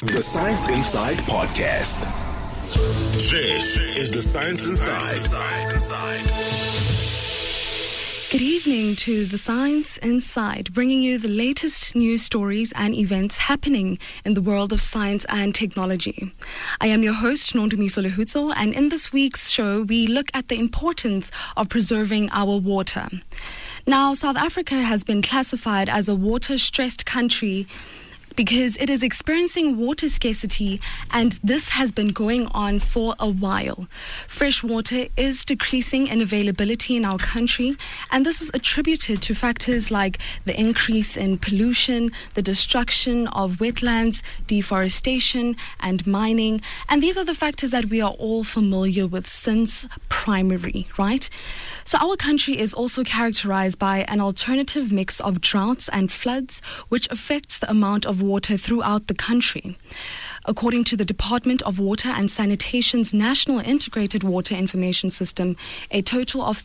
The Science Inside Podcast. This is the Science Inside. Good evening to The Science Inside, bringing you the latest news stories and events happening in the world of science and technology. I am your host, Nondumiso Lehutso, and in this week's show, we look at the importance of preserving our water. Now, South Africa has been classified as a water-stressed country because it is experiencing water scarcity, and this has been going on for a while. Fresh water is decreasing in availability in our country, and this is attributed to factors like the increase in pollution, the destruction of wetlands, deforestation, and mining. And these are the factors that we are all familiar with since primary, right? So our country is also characterized by an alternative mix of droughts and floods, which affects the amount of water throughout the country. According to the Department of Water and Sanitation's National Integrated Water Information System, a total of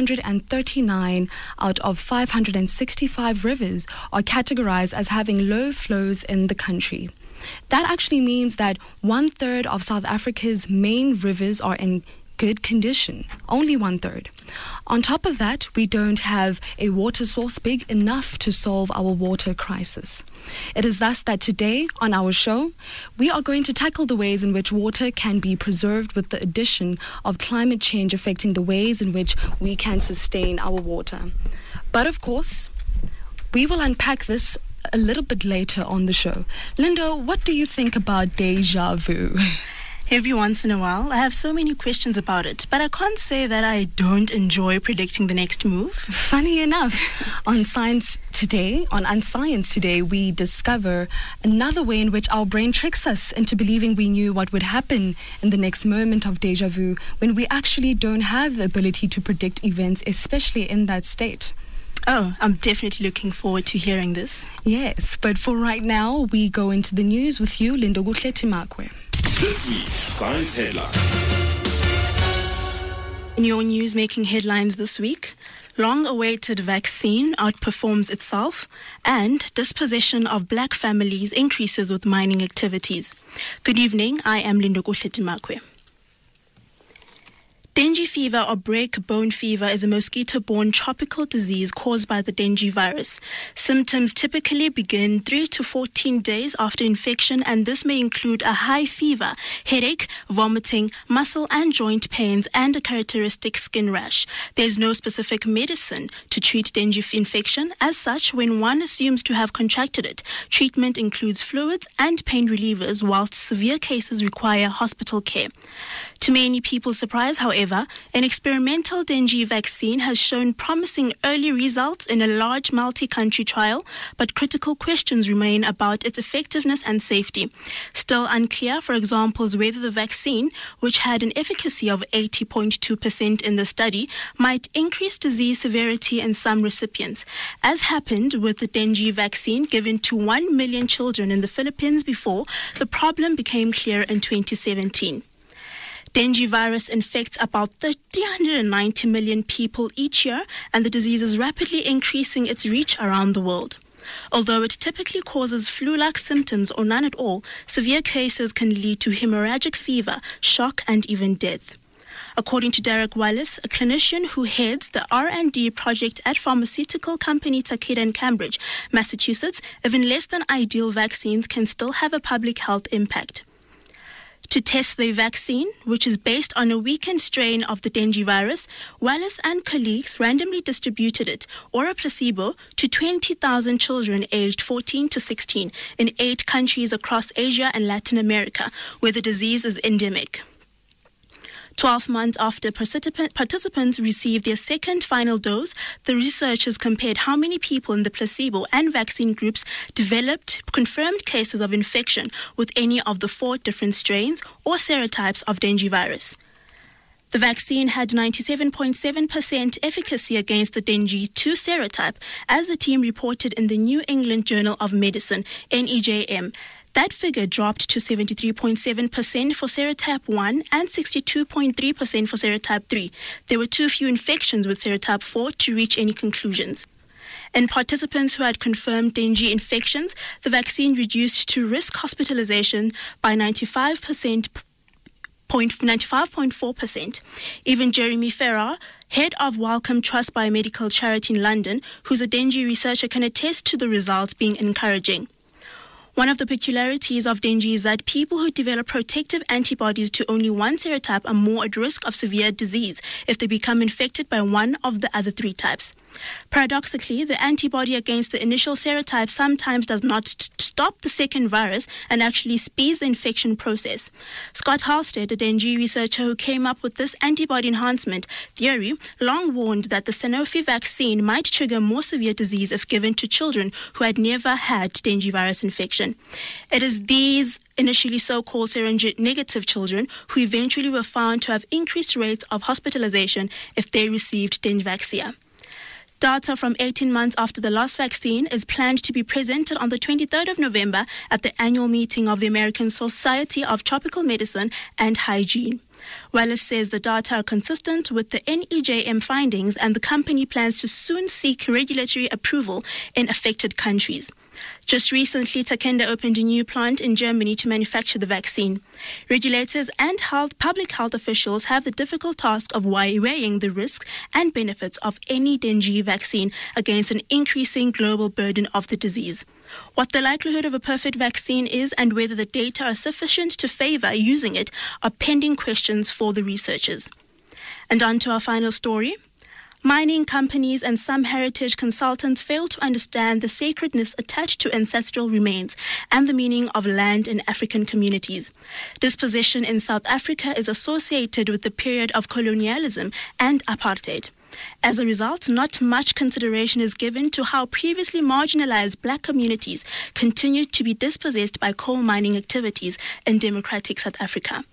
339 out of 565 rivers are categorized as having low flows in the country. That actually means that 1/3 of South Africa's main rivers are in good condition, only 1/3. On top of that, we don't have a water source big enough to solve our water crisis. It is thus that today on our show, we are going to tackle the ways in which water can be preserved with the addition of climate change affecting the ways in which we can sustain our water. But of course, we will unpack this a little bit later on the show. Linda, what do you think about deja vu? Every once in a while, I have so many questions about it, but I can't say that I don't enjoy predicting the next move. Funny enough, on Science Today, on Unscience Today, we discover another way in which our brain tricks us into believing we knew what would happen in the next moment of deja vu when we actually don't have the ability to predict events, especially in that state. Oh, I'm definitely looking forward to hearing this. Yes, but for right now, we go into the news with you, Linda Timakwe. This week's Science Headline. In your news making headlines this week, long-awaited vaccine outperforms itself, and dispossession of black families increases with mining activities. Good evening, I am Linda Timakwe. Dengue fever or break bone fever is a mosquito-borne tropical disease caused by the dengue virus. Symptoms typically begin 3 to 14 days after infection, and this may include a high fever, headache, vomiting, muscle and joint pains, and a characteristic skin rash. There is no specific medicine to treat dengue infection. As such, when one assumes to have contracted it, treatment includes fluids and pain relievers, whilst severe cases require hospital care. To many people's surprise, however, an experimental dengue vaccine has shown promising early results in a large multi-country trial, but critical questions remain about its effectiveness and safety. Still unclear, for example, is whether the vaccine, which had an efficacy of 80.2% in the study, might increase disease severity in some recipients, as happened with the dengue vaccine given to 1 million children in the Philippines before the problem became clear in 2017. Dengue virus infects about 390 million people each year, and the disease is rapidly increasing its reach around the world. Although it typically causes flu-like symptoms or none at all, severe cases can lead to hemorrhagic fever, shock, and even death. According to Derek Wallace, a clinician who heads the R&D project at pharmaceutical company Takeda in Cambridge, Massachusetts, even less than ideal vaccines can still have a public health impact. To test the vaccine, which is based on a weakened strain of the dengue virus, Wallace and colleagues randomly distributed it, or a placebo, to 20,000 children aged 14 to 16 in 8 countries across Asia and Latin America, where the disease is endemic. 12 months after participants received their second final dose, the researchers compared how many people in the placebo and vaccine groups developed confirmed cases of infection with any of the 4 different strains or serotypes of dengue virus. The vaccine had 97.7% efficacy against the dengue 2 serotype, as the team reported in the New England Journal of Medicine, NEJM. That figure dropped to 73.7% for serotype 1 and 62.3% for serotype 3. There were too few infections with serotype 4 to reach any conclusions. In participants who had confirmed dengue infections, the vaccine reduced to risk hospitalization by 95.4%. Even Jeremy Ferrar, head of Wellcome Trust Biomedical Charity in London, who's a dengue researcher, can attest to the results being encouraging. One of the peculiarities of dengue is that people who develop protective antibodies to only one serotype are more at risk of severe disease if they become infected by one of the other three types. Paradoxically, the antibody against the initial serotype sometimes does not stop the second virus and actually speeds the infection process. Scott Halstead, a dengue researcher who came up with this antibody enhancement theory, long warned that the Sanofi vaccine might trigger more severe disease if given to children who had never had dengue virus infection. It is these initially so-called seronegative children who eventually were found to have increased rates of hospitalization if they received Dengvaxia. Data from 18 months after the last vaccine is planned to be presented on the 23rd of November at the annual meeting of the American Society of Tropical Medicine and Hygiene. Wallace says the data are consistent with the NEJM findings and the company plans to soon seek regulatory approval in affected countries. Just recently, Takeda opened a new plant in Germany to manufacture the vaccine. Regulators and public health officials have the difficult task of weighing the risks and benefits of any dengue vaccine against an increasing global burden of the disease. What the likelihood of a perfect vaccine is and whether the data are sufficient to favor using it are pending questions for the researchers. And on to our final story. Mining companies and some heritage consultants fail to understand the sacredness attached to ancestral remains and the meaning of land in African communities. Dispossession in South Africa is associated with the period of colonialism and apartheid. As a result, not much consideration is given to how previously marginalized black communities continue to be dispossessed by coal mining activities in democratic South Africa.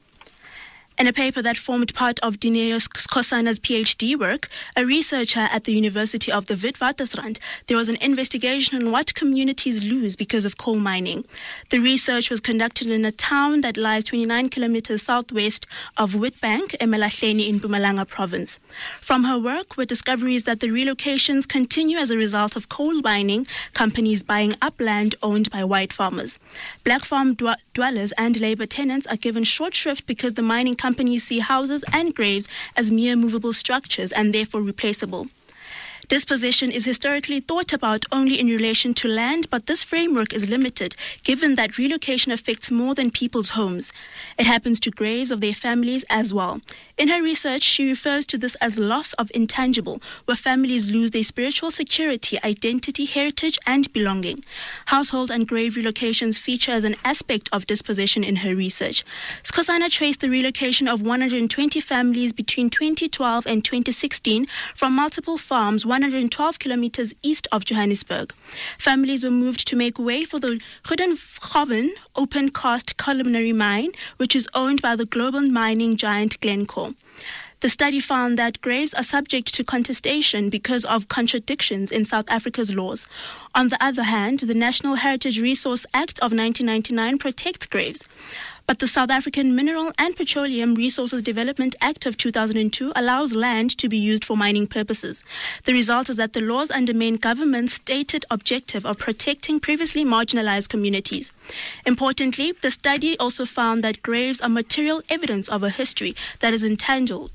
In a paper that formed part of Dineo Skhosana's PhD work, a researcher at the University of the Witwatersrand, there was an investigation on what communities lose because of coal mining. The research was conducted in a town that lies 29 kilometers southwest of Witbank, eMalahleni in Mpumalanga province. From her work were discoveries that the relocations continue as a result of coal mining companies buying up land owned by white farmers. Black farm dwellers and labor tenants are given short shrift because the mining companies see houses and graves as mere movable structures and therefore replaceable. Dispossession is historically thought about only in relation to land, but this framework is limited given that relocation affects more than people's homes. It happens to graves of their families as well. In her research, she refers to this as loss of intangible, where families lose their spiritual security, identity, heritage, and belonging. Household and grave relocations feature as an aspect of dispossession in her research. Skhosana traced the relocation of 120 families between 2012 and 2016 from multiple farms 112 kilometers east of Johannesburg. Families were moved to make way for the Goedenhoven open-cast columnary mine, which is owned by the global mining giant Glencore. The study found that graves are subject to contestation because of contradictions in South Africa's laws. On the other hand, the National Heritage Resource Act of 1999 protects graves. But the South African Mineral and Petroleum Resources Development Act of 2002 allows land to be used for mining purposes. The result is that the laws undermine government's stated objective of protecting previously marginalized communities. Importantly, the study also found that graves are material evidence of a history that is entangled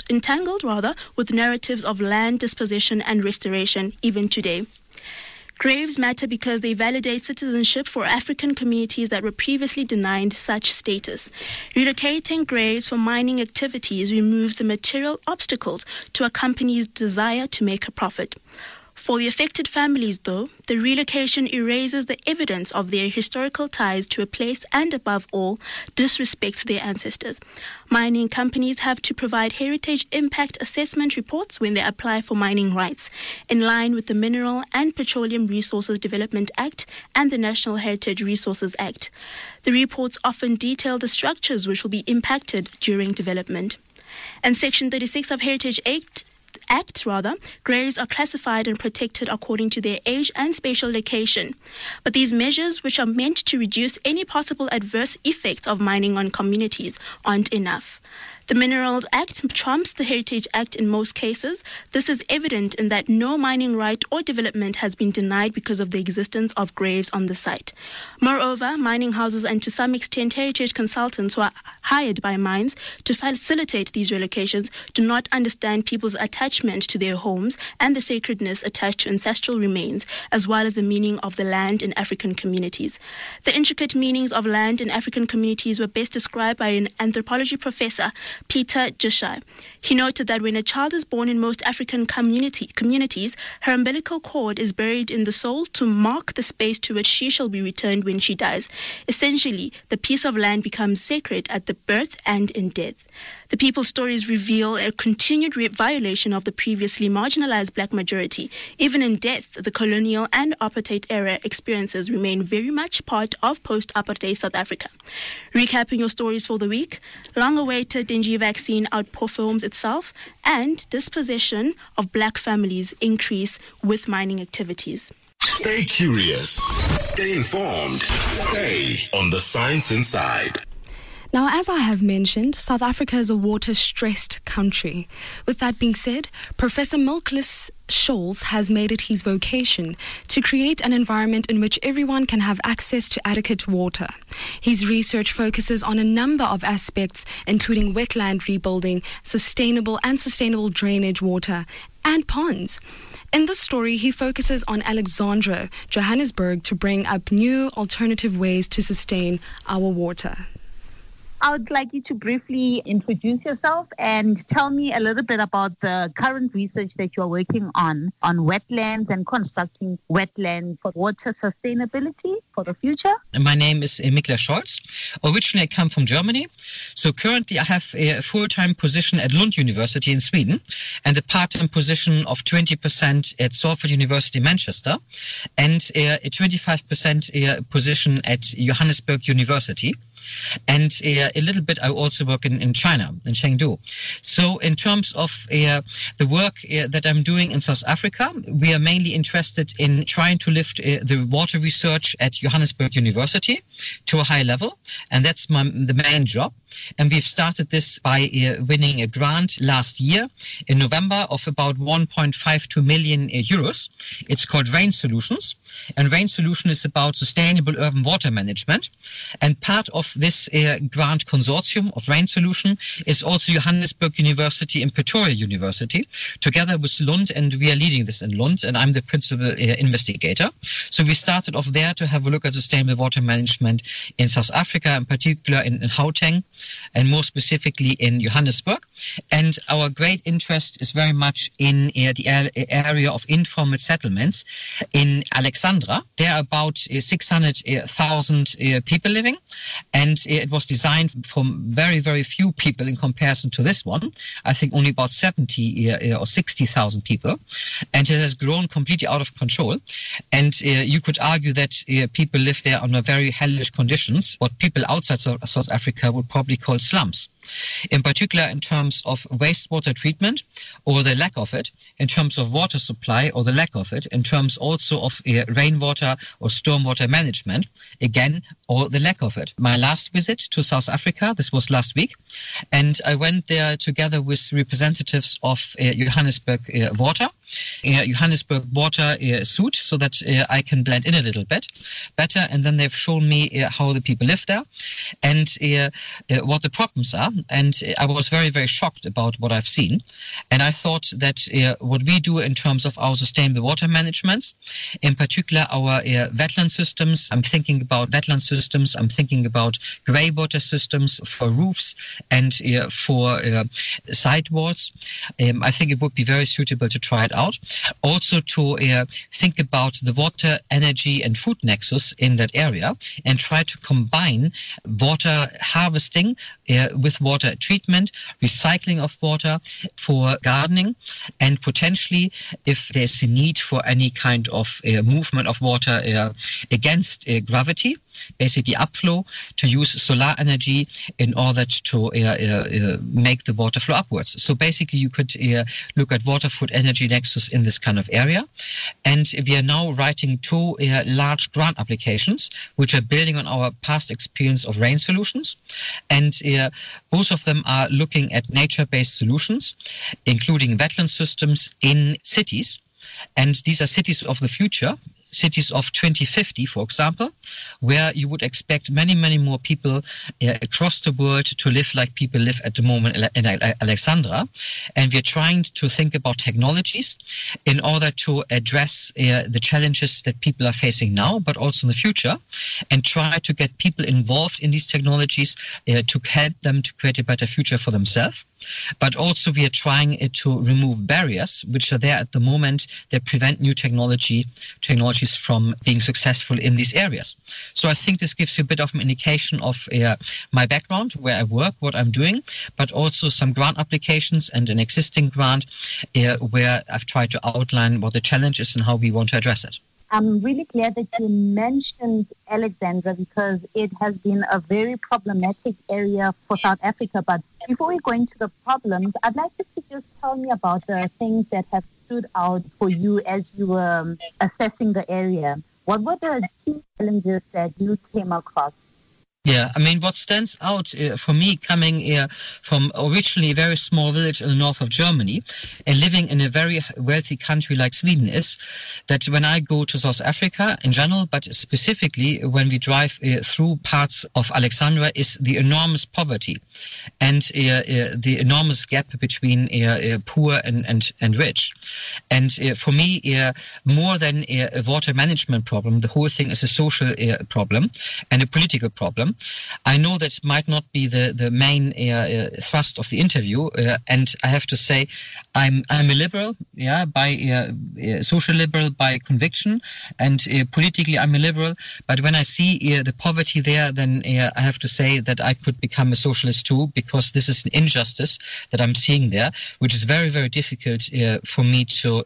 with narratives of land dispossession and restoration even today. Graves matter because they validate citizenship for African communities that were previously denied such status. Relocating graves for mining activities removes the material obstacles to a company's desire to make a profit. For the affected families, though, the relocation erases the evidence of their historical ties to a place and, above all, disrespects their ancestors. Mining companies have to provide heritage impact assessment reports when they apply for mining rights, in line with the Mineral and Petroleum Resources Development Act and the National Heritage Resources Act. The reports often detail the structures which will be impacted during development. And Section 36 of Heritage Act, graves are classified and protected according to their age and spatial location. But these measures, which are meant to reduce any possible adverse effects of mining on communities, aren't enough. The Minerals Act trumps the Heritage Act in most cases. This is evident in that no mining right or development has been denied because of the existence of graves on the site. Moreover, mining houses and to some extent heritage consultants who are hired by mines to facilitate these relocations do not understand people's attachment to their homes and the sacredness attached to ancestral remains, as well as the meaning of the land in African communities. The intricate meanings of land in African communities were best described by an anthropology professor, Peter Jishai. He noted that when a child is born in most African communities, her umbilical cord is buried in the soil to mark the space to which she shall be returned when she dies. Essentially, the piece of land becomes sacred at the birth and in death. The people's stories reveal a continued violation of the previously marginalized black majority. Even in death, the colonial and apartheid era experiences remain very much part of post-apartheid South Africa. Recapping your stories for the week, long-awaited dengue vaccine outperforms itself, and dispossession of black families increase with mining activities. Stay curious. Stay informed. Stay on the Science Inside. Now, as I have mentioned, South Africa is a water-stressed country. With that being said, Professor Milklis Scholz has made it his vocation to create an environment in which everyone can have access to adequate water. His research focuses on a number of aspects, including wetland rebuilding, sustainable drainage water, and ponds. In this story, he focuses on Alexandra, Johannesburg, to bring up new alternative ways to sustain our water. I would like you to briefly introduce yourself and tell me a little bit about the current research that you're working on wetlands and constructing wetlands for water sustainability for the future. My name is Mikla Scholz. Originally, I come from Germany. So currently, I have a full-time position at Lund University in Sweden and a part-time position of 20% at Salford University, Manchester, and a 25% position at Johannesburg University. And a little bit, I also work in China, in Chengdu. So in terms of the work that I'm doing in South Africa, we are mainly interested in trying to lift the water research at Johannesburg University to a high level. And that's the main job. And we've started this by winning a grant last year in November of about 1.52 million euros. It's called Rain Solutions. And Rain Solution is about sustainable urban water management. And part of this grant consortium of Rain Solution is also Johannesburg University and Pretoria University, together with Lund, and we are leading this in Lund, and I'm the principal investigator. So we started off there to have a look at sustainable water management in South Africa, in particular in Gauteng, and more specifically in Johannesburg. And our great interest is very much in the area of informal settlements in Alexandra. There are about 600,000 people living, and it was designed from very, very few people in comparison to this one. I think only about 70 or 60,000 people. And it has grown completely out of control. And you could argue that people live there under very hellish conditions, what people outside South Africa would probably call slums. In particular, in terms of wastewater treatment or the lack of it, in terms of water supply or the lack of it, in terms also of rainwater or stormwater management, again, or the lack of it. My last visit to South Africa, this was last week, and I went there together with representatives of Johannesburg Water. Johannesburg Water suit, so that I can blend in a little bit better, and then they've shown me how the people live there and what the problems are, and I was very, very shocked about what I've seen. And I thought that what we do in terms of our sustainable water management, in particular our wetland systems, I'm thinking about wetland systems, I'm thinking about grey water systems for roofs and for sidewalls. I think it would be very suitable to try it out. Also to think about the water, energy and food nexus in that area and try to combine water harvesting with water treatment, recycling of water for gardening, and potentially, if there's a need for any kind of movement of water against gravity, basically upflow, to use solar energy in order to make the water flow upwards. So basically you could look at Waterfoot Energy Nexus in this kind of area. And we are now writing 2 large grant applications, which are building on our past experience of rain solutions. And both of them are looking at nature-based solutions, including wetland systems in cities. And these are cities of the future, cities of 2050, for example, where you would expect many, many more people across the world to live like people live at the moment in Alexandra. And we're trying to think about technologies in order to address the challenges that people are facing now, but also in the future, and try to get people involved in these technologies to help them to create a better future for themselves. But also we are trying to remove barriers which are there at the moment that prevent new technologies from being successful in these areas. So I think this gives you a bit of an indication of my background, where I work, what I'm doing, but also some grant applications and an existing grant where I've tried to outline what the challenge is and how we want to address it. I'm really glad that you mentioned Alexandra because it has been a very problematic area for South Africa. But before we go into the problems, I'd like you to just tell me about the things that have stood out for you as you were assessing the area. What were the key challenges that you came across? Yeah, I mean, what stands out for me coming from originally a very small village in the north of Germany and living in a very wealthy country like Sweden is that when I go to South Africa in general, but specifically when we drive through parts of Alexandra, is the enormous poverty and the enormous gap between poor and rich. And for me, more than a water management problem, the whole thing is a social problem and a political problem. I know that might not be the main thrust of the interview, and I have to say I'm a liberal, by social liberal by conviction, and politically I'm a liberal. But when I see the poverty there, then I have to say that I could become a socialist too, because this is an injustice that I'm seeing there, which is very, very difficult for me to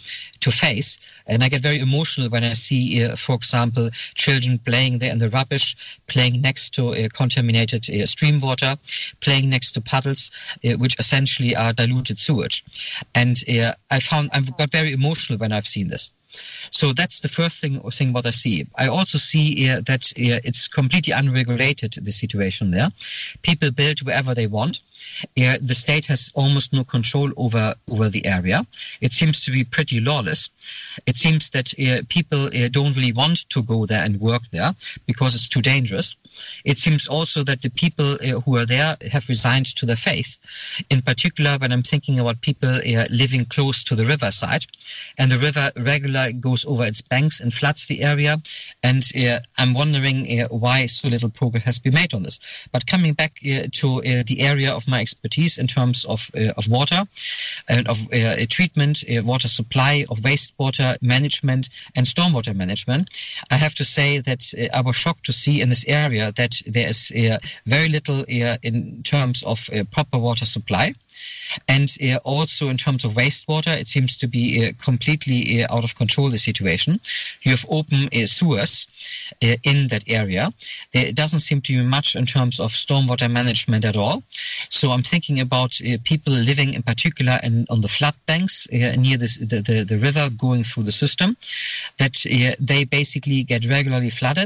face. And I get very emotional when I see, for example, children playing there in the rubbish, playing next to contaminated stream water, playing next to puddles, which essentially are diluted sewage. And I've got very emotional when I've seen this. So that's the first thing what I see. I also see that it's completely unregulated, the situation there. People build wherever they want. The state has almost no control over the area. It seems to be pretty lawless. It seems that people don't really want to go there and work there because it's too dangerous. It seems also that the people who are there have resigned to their faith. In particular, when I'm thinking about people living close to the riverside, and the river regularly goes over its banks and floods the area, and I'm wondering why so little progress has been made on this. But coming back to the area of my expertise in terms of water and of treatment, water supply, of wastewater management and stormwater management, I have to say that I was shocked to see in this area that there is very little in terms of proper water supply. And also in terms of wastewater, it seems to be completely out of control, the situation. You have open sewers in that area. There doesn't seem to be much in terms of stormwater management at all. So I'm thinking about people living in particular on the flood banks near the river going through the system, that they basically get regularly flooded.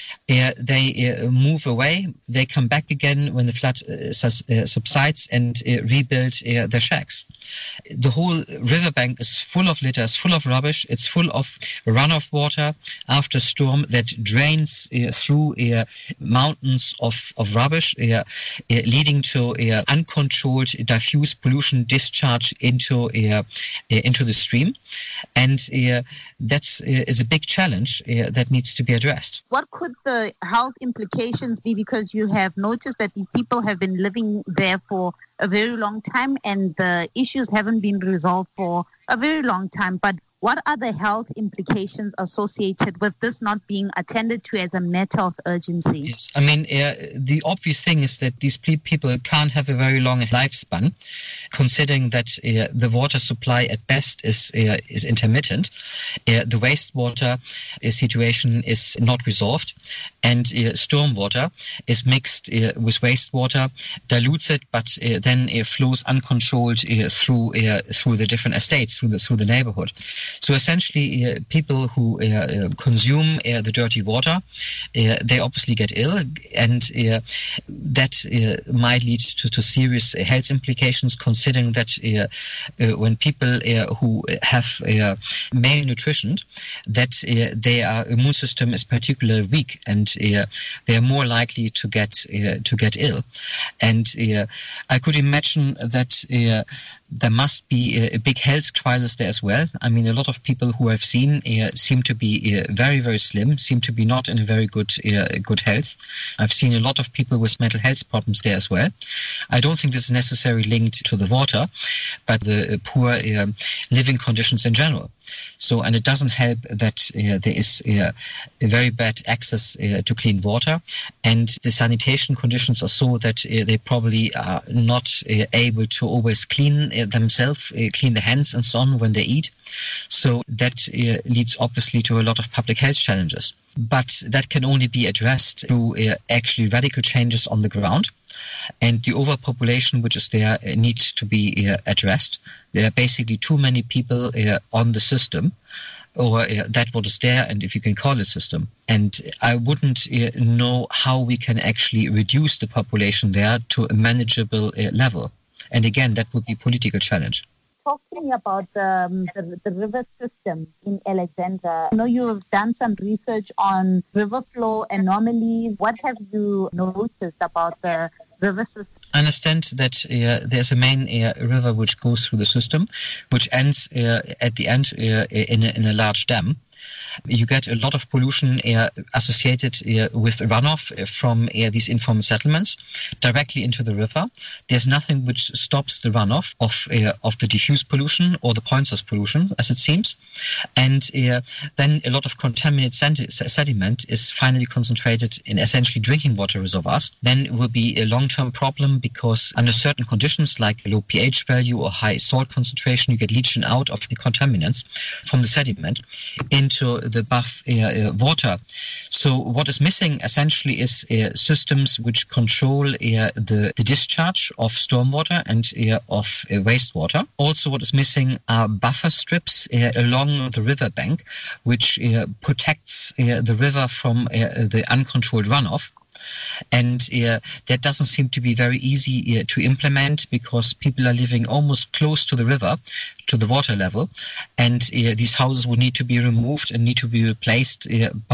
They move away. They come back again when the flood subsides and rebuild their shacks. The whole riverbank is full of litter, it's full of rubbish, it's full of runoff water after storm that drains through mountains of rubbish, leading to uncontrolled diffuse pollution discharge into the stream. And that's is a big challenge that needs to be addressed. What could the health implications be? Because you have noticed that these people have been living there for a very long time and the issues haven't been resolved for a very long time. But What are the health implications associated with this not being attended to as a matter of urgency? Yes, I mean, the obvious thing is that these people can't have a very long lifespan, considering that the water supply at best is intermittent. The wastewater situation is not resolved, and stormwater is mixed with wastewater, dilutes it, but then flows uncontrolled through the different estates, through the neighborhood. So essentially, people who consume the dirty water, they obviously get ill, and that might lead to serious health implications, considering that when people who have malnutrition, that their immune system is particularly weak, and they are more likely to get ill. And I could imagine that there must be a big health crisis there as well. I mean, a lot of people who I've seen seem to be very, very slim, seem to be not in a very good health. I've seen a lot of people with mental health problems there as well. I don't think this is necessarily linked to the water, but the poor living conditions in general. So, and it doesn't help that there is a very bad access to clean water, and the sanitation conditions are so that they probably are not able to always clean themselves, clean their hands and so on when they eat. So that leads obviously to a lot of public health challenges. But that can only be addressed through actually radical changes on the ground. And the overpopulation which is there needs to be addressed. There are basically too many people on the system, or that what is there, and if you can call it system. And I wouldn't know how we can actually reduce the population there to a manageable level. And again, that would be a political challenge. Talk to me about the river system in Alexandra. I know you have done some research on river flow anomalies. What have you noticed about the river system? I understand that there's a main river which goes through the system, which ends at the end in a large dam. You get a lot of pollution associated with runoff from these informal settlements directly into the river. There's nothing which stops the runoff of the diffuse pollution or the point source pollution, as it seems. And then a lot of contaminated sediment is finally concentrated in essentially drinking water reservoirs. Then it will be a long-term problem, because under certain conditions like a low pH value or high salt concentration, you get leaching out of the contaminants from the sediment into the buff water. So what is missing essentially is systems which control the discharge of stormwater and of wastewater. Also what is missing are buffer strips along the riverbank, which protects the river from the uncontrolled runoff. And that doesn't seem to be very easy to implement, because people are living almost close to the river, to the water level, and these houses would need to be removed and need to be replaced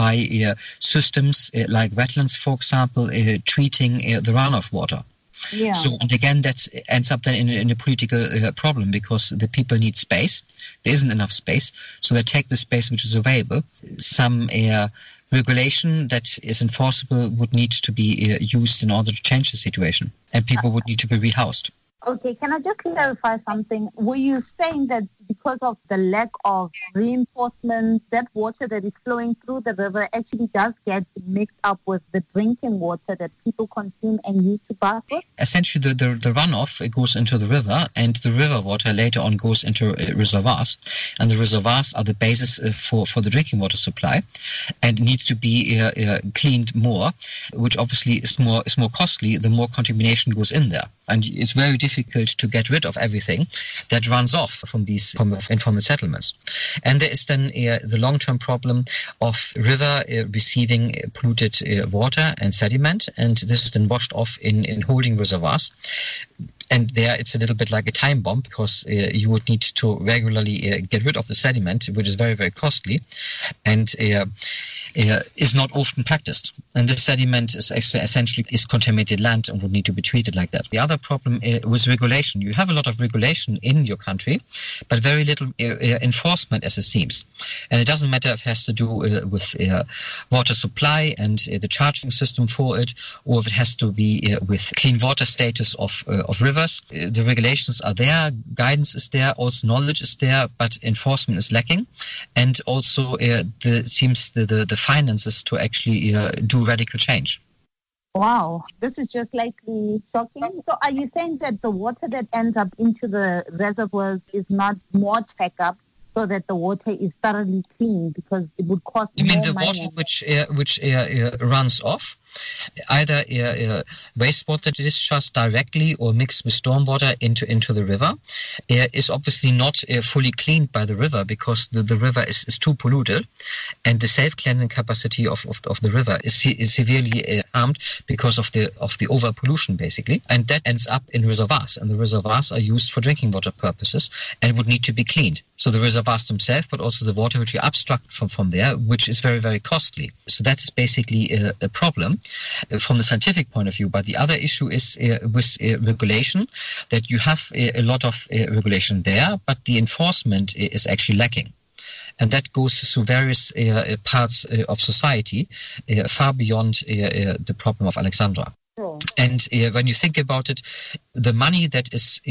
by systems like wetlands, for example, treating the runoff water. Yeah. So, and again, that ends up then in a political problem, because the people need space. There isn't enough space, so they take the space which is available. Some regulation that is enforceable would need to be used in order to change the situation, and people would need to be rehoused. Okay, can I just clarify something? Were you saying that because of the lack of reinforcement, that water that is flowing through the river actually does get mixed up with the drinking water that people consume and use to bath with? Essentially, the runoff, it goes into the river, and the river water later on goes into reservoirs. And the reservoirs are the basis for the drinking water supply, and needs to be cleaned more, which obviously is more costly the more contamination goes in there. And it's very difficult to get rid of everything that runs off from these informal settlements. And there is then the long-term problem of river receiving polluted water and sediment, and this is then washed off in holding reservoirs. And there it's a little bit like a time bomb, because you would need to regularly get rid of the sediment, which is very, very costly, and is not often practiced. And this sediment is essentially contaminated land and would need to be treated like that. The other problem was regulation. You have a lot of regulation in your country, but very little enforcement, as it seems. And it doesn't matter if it has to do with water supply and the charging system for it, or if it has to be with clean water status of rivers rivers. The regulations are there, guidance is there, also knowledge is there, but enforcement is lacking. And also seems the finances to actually do radical change. Wow, this is just likely shocking. So are you saying that the water that ends up into the reservoirs is not more checkups so that the water is thoroughly clean, because it would cost more money? You mean the water which runs off? Either wastewater discharged directly or mixed with stormwater into the river is obviously not fully cleaned by the river, because the river is too polluted, and the self-cleansing capacity of the river is severely harmed because of the over pollution, basically, and that ends up in reservoirs, and the reservoirs are used for drinking water purposes and would need to be cleaned. So the reservoirs themselves, but also the water which you abstract from there, which is very, very costly. So that is basically a problem from the scientific point of view. But the other issue is with regulation, that you have a lot of regulation there, but the enforcement is actually lacking. And that goes through various parts of society, far beyond the problem of Alexandra. And when you think about it, the money that is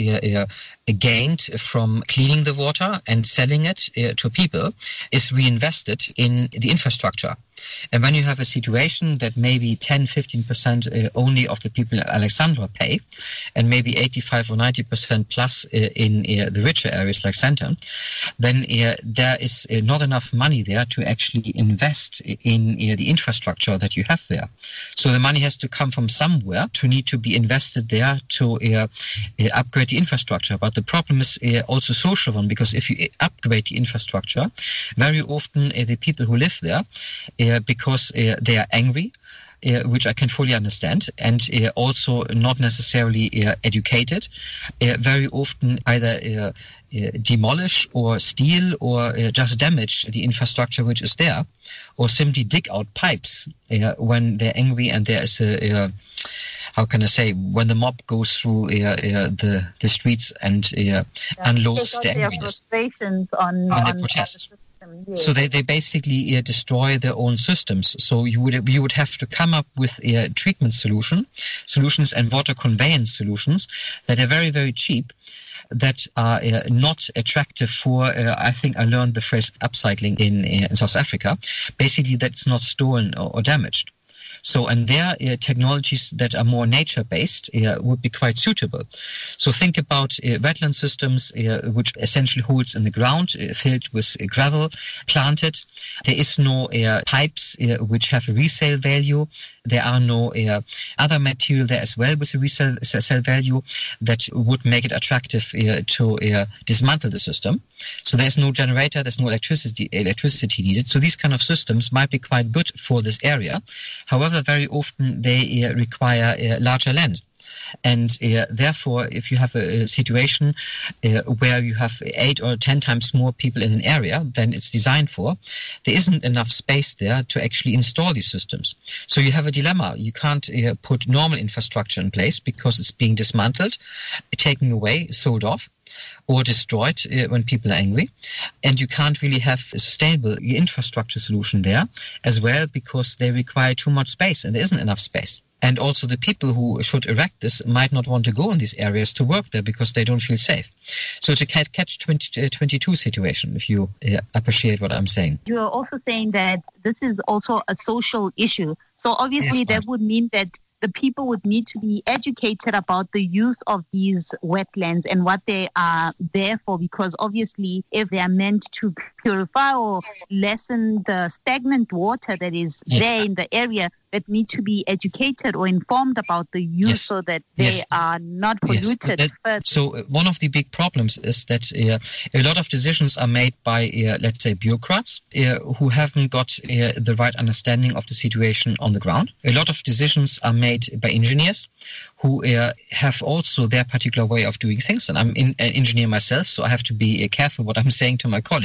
gained from cleaning the water and selling it to people is reinvested in the infrastructure. And when you have a situation that maybe 10-15% only of the people in Alexandra pay, and maybe 85 or 90% plus in the richer areas like Centum, then there is not enough money there to actually invest in the infrastructure that you have there. So the money has to come from somewhere to need to be invested there to upgrade the infrastructure. But the problem is also social one, because if you upgrade the infrastructure, very often the people who live there, because they are angry, which I can fully understand, and also not necessarily educated, very often either demolish or steal or just damage the infrastructure which is there, or simply dig out pipes when they're angry and there is how can I say, when the mob goes through the streets and unloads their angriness on their protest. Yes. So they basically destroy their own systems. So you would have to come up with treatment solutions and water conveyance solutions that are very, very cheap, that are not attractive for, I think I learned the phrase upcycling in South Africa, basically that's not stolen or damaged. So, and there technologies that are more nature-based would be quite suitable. So think about wetland systems, which essentially holds in the ground, filled with gravel, planted. There is no pipes which have a resale value. There are no other material there as well with a resale value that would make it attractive to dismantle the system. So there's no generator, there's no electricity needed. So these kind of systems might be quite good for this area. However, very often they require larger land. And therefore, if you have a situation where you have 8 or 10 times more people in an area than it's designed for, there isn't enough space there to actually install these systems. So you have a dilemma. You can't put normal infrastructure in place because it's being dismantled, taken away, sold off, or destroyed when people are angry. And you can't really have a sustainable infrastructure solution there as well, because they require too much space and there isn't enough space. And also the people who should erect this might not want to go in these areas to work there because they don't feel safe. So it's a catch-22 situation, if you appreciate what I'm saying. You are also saying that this is also a social issue. So obviously that would mean that the people would need to be educated about the use of these wetlands and what they are there for, because obviously if they are meant to purify or lessen the stagnant water that is there in the area, that need to be educated or informed about the use so that they are not polluted. So one of the big problems is that a lot of decisions are made by, let's say, bureaucrats who haven't got the right understanding of the situation on the ground. A lot of decisions are made by engineers who have also their particular way of doing things. And I'm an engineer myself, so I have to be careful what I'm saying to my colleagues.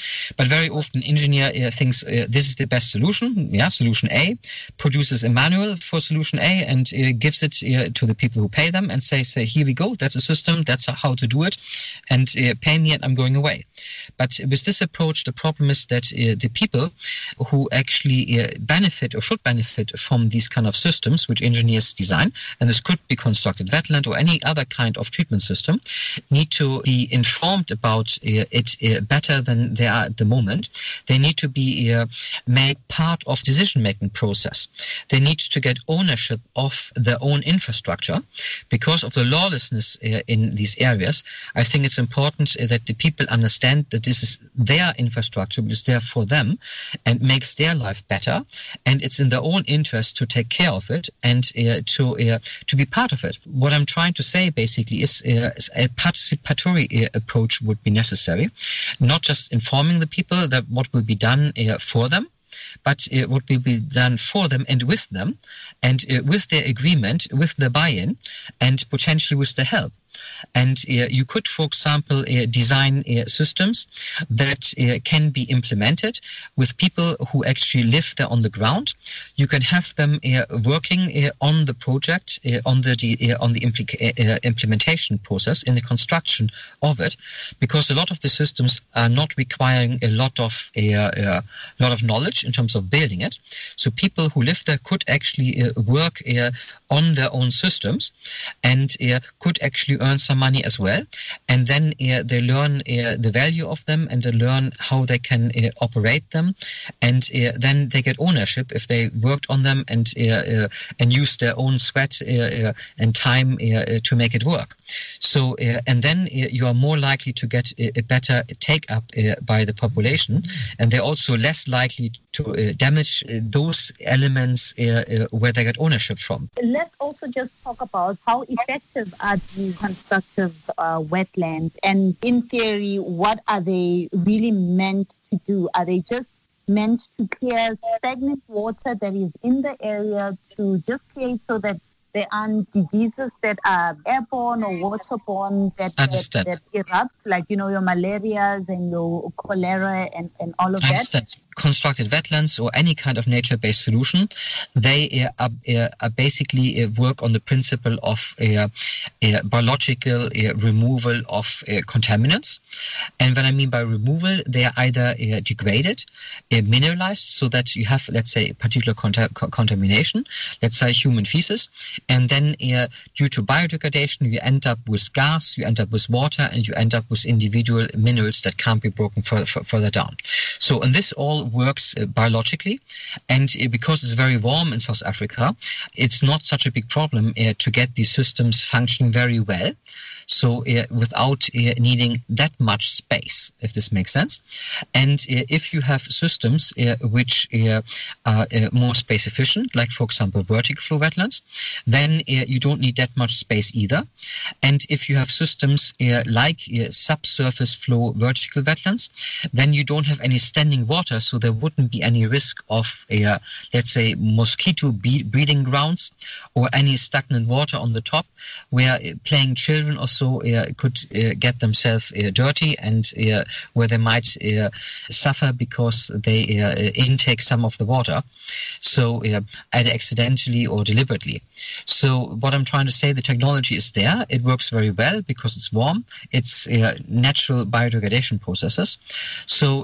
But very often engineer thinks this is the best solution. Yeah, solution A, produces a manual for solution A and gives it to the people who pay them and say, here we go, that's a system, that's how to do it, and pay me and I'm going away. But with this approach, the problem is that the people who actually benefit or should benefit from these kind of systems which engineers design, and this could be constructed wetland or any other kind of treatment system, need to be informed about it better than they are at the moment. They need to be made part of decision-making process. They need to get ownership of their own infrastructure. Because of the lawlessness in these areas, I think it's important that the people understand that this is their infrastructure, which is there for them and makes their life better, and it's in their own interest to take care of it and to be part of it. What I'm trying to say basically is a participatory approach would be necessary, not just informing the people that what will be done for them, but what will be done for them and with them, and with their agreement, with their buy-in, and potentially with their help. And you could, for example, design systems that can be implemented with people who actually live there on the ground. You can have them working on the project, on the implementation process, in the construction of it, because a lot of the systems are not requiring a lot of knowledge in terms of building it. So people who live there could actually work on their own systems and could actually earn some money as well, and then they learn the value of them, and they learn how they can operate them, and then they get ownership if they worked on them and use their own sweat and time to make it work. So and then you are more likely to get a better take up by the population, and they're also less likely to damage those elements where they get ownership from. Let's also just talk about how effective are these constructive wetlands, and in theory, what are they really meant to do? Are they just meant to clear stagnant water that is in the area, to just create so that there aren't diseases that are airborne or waterborne that erupt, like, your malarias and your cholera and all of that? Constructed wetlands or any kind of nature-based solution, they are basically work on the principle of biological removal of contaminants. And when I mean by removal, they are either degraded, mineralized, so that you have, let's say, a particular contamination, let's say human feces, and then due to biodegradation, you end up with gas, you end up with water, and you end up with individual minerals that can't be broken further down. So, and this all works biologically, and because it's very warm in South Africa, it's not such a big problem to get these systems functioning very well. So without needing that much space, if this makes sense. And if you have systems which are more space efficient, like for example vertical flow wetlands, then you don't need that much space either. And if you have systems like subsurface flow vertical wetlands, then you don't have any standing water, so there wouldn't be any risk of, let's say, mosquito breeding grounds or any stagnant water on the top, where playing children or so could get themselves dirty, and where they might suffer because they intake some of the water, so either accidentally or deliberately. So what I'm trying to say, the technology is there. It works very well because it's warm. It's natural biodegradation processes. So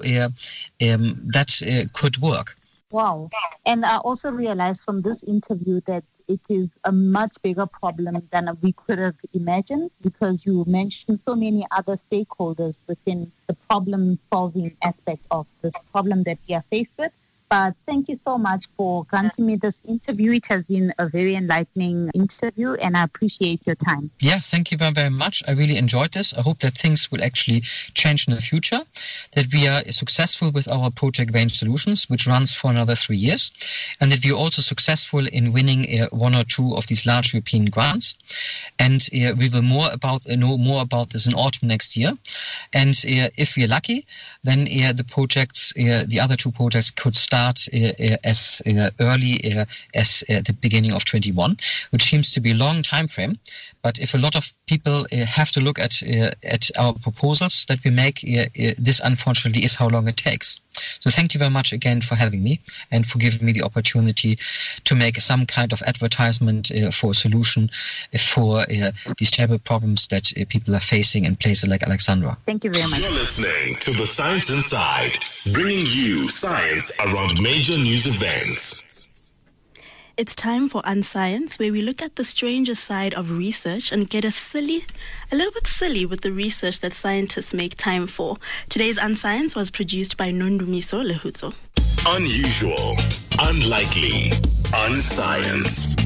that could work. Wow. And I also realized from this interview that it is a much bigger problem than we could have imagined, because you mentioned so many other stakeholders within the problem-solving aspect of this problem that we are faced with. But thank you so much for granting me this interview. It has been a very enlightening interview, and I appreciate your time. Yeah, thank you very, very much. I really enjoyed this. I hope that things will actually change in the future, that we are successful with our project Range Solutions, which runs for another 3 years, and that we are also successful in winning one or two of these large European grants. And we will know more about this in autumn next year. And if we are lucky, then the other two projects could start start as early as the beginning of 21, which seems to be a long time frame. But if a lot of people have to look at our proposals that we make, this unfortunately is how long it takes. So thank you very much again for having me and for giving me the opportunity to make some kind of advertisement for a solution for these terrible problems that people are facing in places like Alexandra. Thank you very much. You're listening to The Science Inside, bringing you science around major news events. It's time for Unscience, where we look at the stranger side of research and get a little bit silly with the research that scientists make time for. Today's Unscience was produced by Nondumiso Lehutso. Unusual, unlikely, unscience.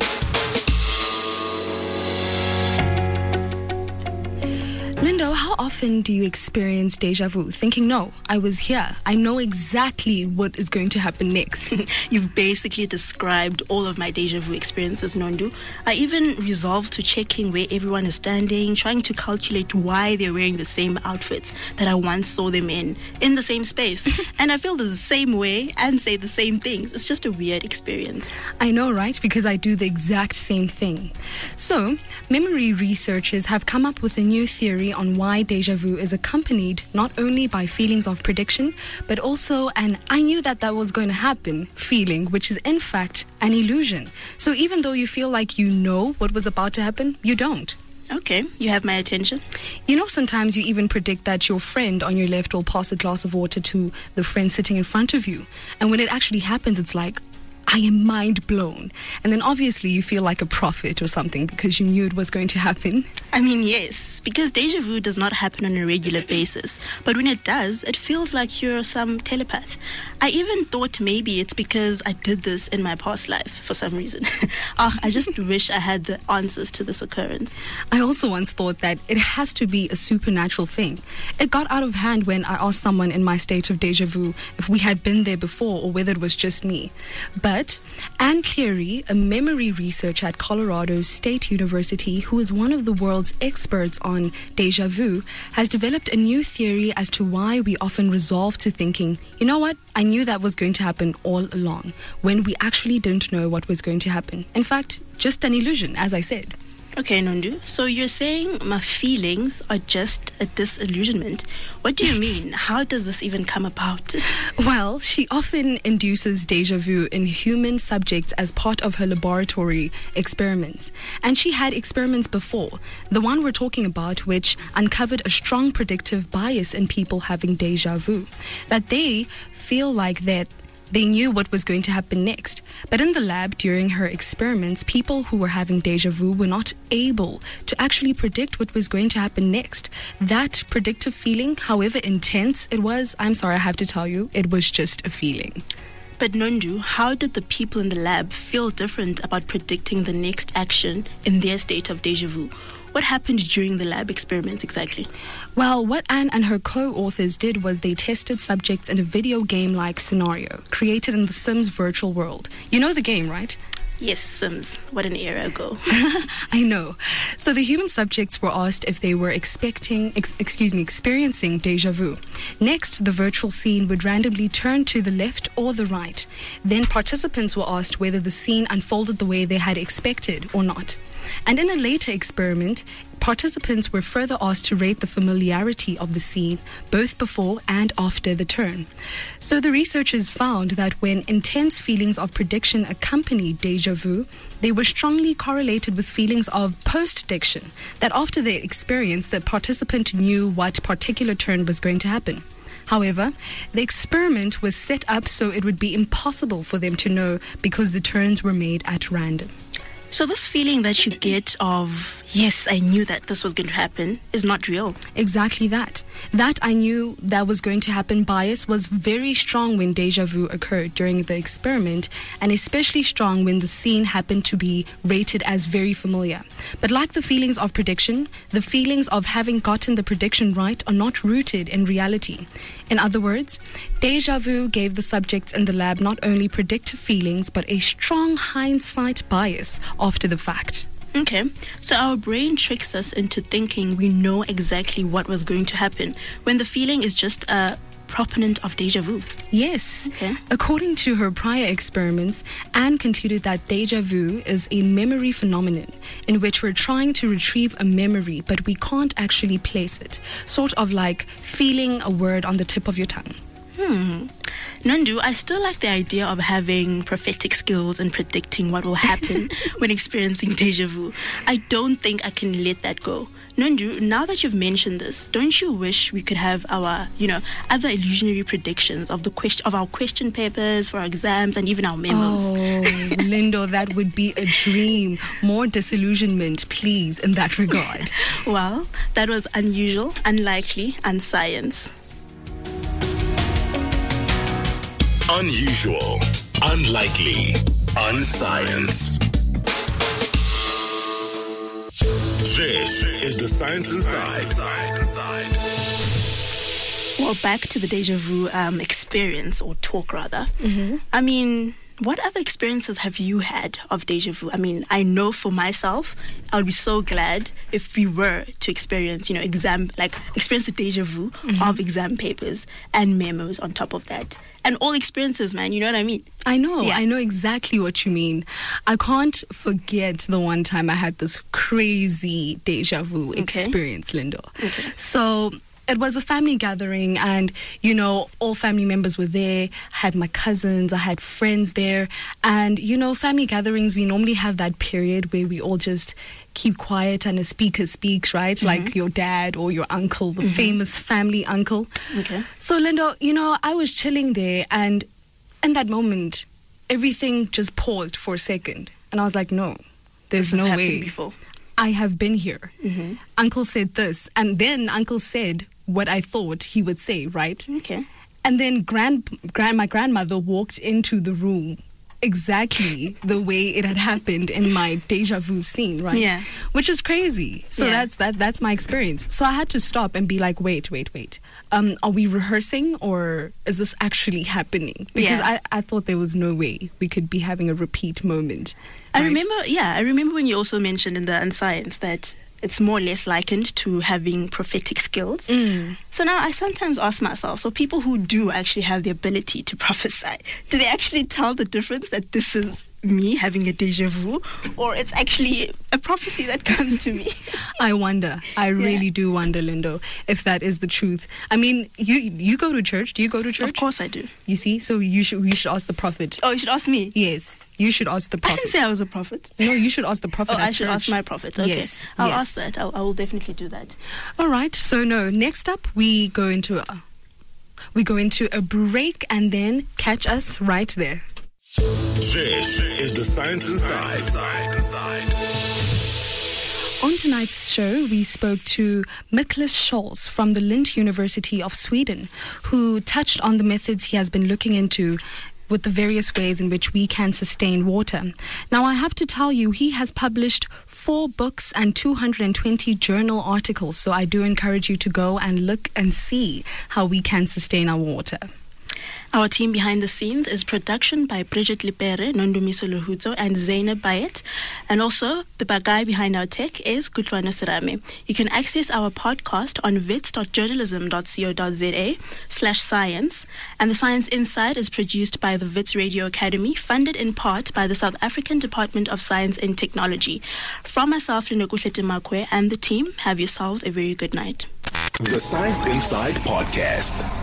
Lindo, how often do you experience deja vu, thinking, no, I was here, I know exactly what is going to happen next? You've basically described all of my deja vu experiences, Nondu. I even resolved to checking where everyone is standing, trying to calculate why they're wearing the same outfits that I once saw them in the same space. And I feel the same way and say the same things. It's just a weird experience. I know, right? Because I do the exact same thing. So, memory researchers have come up with a new theory on why deja vu is accompanied not only by feelings of prediction, but also an I knew that was going to happen feeling, which is in fact an illusion. So even though you feel like you know what was about to happen, you don't. Okay, you have my attention. You know, sometimes you even predict that your friend on your left will pass a glass of water to the friend sitting in front of you. And when it actually happens, it's like, I am mind blown. And then obviously you feel like a prophet or something because you knew it was going to happen. I mean, yes, because deja vu does not happen on a regular basis. But when it does, it feels like you're some telepath. I even thought maybe it's because I did this in my past life for some reason. I just wish I had the answers to this occurrence. I also once thought that it has to be a supernatural thing. It got out of hand when I asked someone in my state of deja vu if we had been there before or whether it was just me. But Anne Cleary, a memory researcher at Colorado State University, who is one of the world's experts on deja vu, has developed a new theory as to why we often resolve to thinking, you know what, I knew that was going to happen all along, when we actually didn't know what was going to happen. In fact, just an illusion, as I said. Okay, Nondu, so you're saying my feelings are just a disillusionment. What do you mean? How does this even come about? Well, she often induces deja vu in human subjects as part of her laboratory experiments. And she had experiments before, the one we're talking about, which uncovered a strong predictive bias in people having deja vu, that they feel like that they knew what was going to happen next. But in the lab during her experiments, people who were having deja vu were not able to actually predict what was going to happen next. That predictive feeling, however intense it was, I'm sorry, I have to tell you, it was just a feeling. But Nondu, how did the people in the lab feel different about predicting the next action in their state of deja vu? What happened during the lab experiments exactly? Well, what Anne and her co-authors did was they tested subjects in a video game-like scenario created in the Sims virtual world. You know the game, right? Yes, Sims. What an era ago. I know. So the human subjects were asked if they were experiencing deja vu. Next, the virtual scene would randomly turn to the left or the right. Then participants were asked whether the scene unfolded the way they had expected or not. And in a later experiment, participants were further asked to rate the familiarity of the scene, both before and after the turn. So the researchers found that when intense feelings of prediction accompanied deja vu, they were strongly correlated with feelings of post-diction, that after the experience, the participant knew what particular turn was going to happen. However, the experiment was set up so it would be impossible for them to know because the turns were made at random. So this feeling that you get of, yes, I knew that this was going to happen, is not real. Exactly that. That I knew that was going to happen bias was very strong when deja vu occurred during the experiment, and especially strong when the scene happened to be rated as very familiar. But like the feelings of prediction, the feelings of having gotten the prediction right are not rooted in reality. In other words, deja vu gave the subjects in the lab not only predictive feelings, but a strong hindsight bias after the fact. Okay, so our brain tricks us into thinking we know exactly what was going to happen when the feeling is just a proponent of deja vu. Yes. Okay. According to her prior experiments, Anne concluded that deja vu is a memory phenomenon in which we're trying to retrieve a memory, but we can't actually place it. Sort of like feeling a word on the tip of your tongue. Nondu, I still like the idea of having prophetic skills and predicting what will happen when experiencing deja vu. I don't think I can let that go. Nondu, now that you've mentioned this, don't you wish we could have our, other illusionary predictions of our question papers for our exams and even our memos? Oh, Lindo, that would be a dream. More disillusionment, please, in that regard. Well, that was unusual, unlikely, and science. Unusual, unlikely, unscience. This is the Science Inside. Well, back to the deja vu experience, or talk rather. Mm-hmm. I mean, what other experiences have you had of deja vu? I mean, I know for myself, I would be so glad if we were to experience, experience the deja vu of exam papers and memos on top of that. And all experiences, man, you know what I mean? I know. Yeah. I know exactly what you mean. I can't forget the one time I had this crazy deja vu experience, Lindo. Okay. So it was a family gathering and, all family members were there. I had my cousins, I had friends there. And, family gatherings, we normally have that period where we all just keep quiet and a speaker speaks, right? Mm-hmm. Like your dad or your uncle, the famous family uncle. Okay. So, Lindo, I was chilling there and in that moment, everything just paused for a second. And I was like, no, there's no way. Before. I have been here. Mm-hmm. Uncle said this. And then Uncle said what I thought he would say, right? Okay. And then my grandmother walked into the room exactly the way it had happened in my deja vu scene, right? Yeah. Which is crazy. So Yeah. that's my experience. So I had to stop and be like, wait. Are we rehearsing or is this actually happening? Because Yeah. I thought there was no way we could be having a repeat moment. I right? remember when you also mentioned in the Unscience that it's more or less likened to having prophetic skills. So now I sometimes ask myself, so people who do actually have the ability to prophesy, do they actually tell the difference that this is me having a deja vu or it's actually a prophecy that comes to me? I wonder. I really do wonder, Lindo, if that is the truth. I mean, you go to church. Do you go to church? Of course I do. You see? So you should ask the prophet. Oh, you should ask me? Yes. You should ask the I prophet. didn't say I was a prophet. No, you should ask the prophet at I should church. ask my prophet. Okay. Yes. I'll yes. ask that. I will definitely do that. All right. So next up we go into a break and then catch us right there. This is the Science Inside. On tonight's show, we spoke to Miklas Scholz from the Lund University of Sweden, who touched on the methods he has been looking into with the various ways in which we can sustain water. Now, I have to tell you, he has published 4 books and 220 journal articles, so I do encourage you to go and look and see how we can sustain our water. Our team behind the scenes is production by Bridget Lipere, Nondumiso Lohuto, and Zainab Bayet. And also, the guy behind our tech is Kutlwana Serame. You can access our podcast on wits.journalism.co.za/science. And the Science Inside is produced by the Wits Radio Academy, funded in part by the South African Department of Science and Technology. From myself, Linokuhlete Makwe, and the team, have yourselves a very good night. The Science Inside Podcast.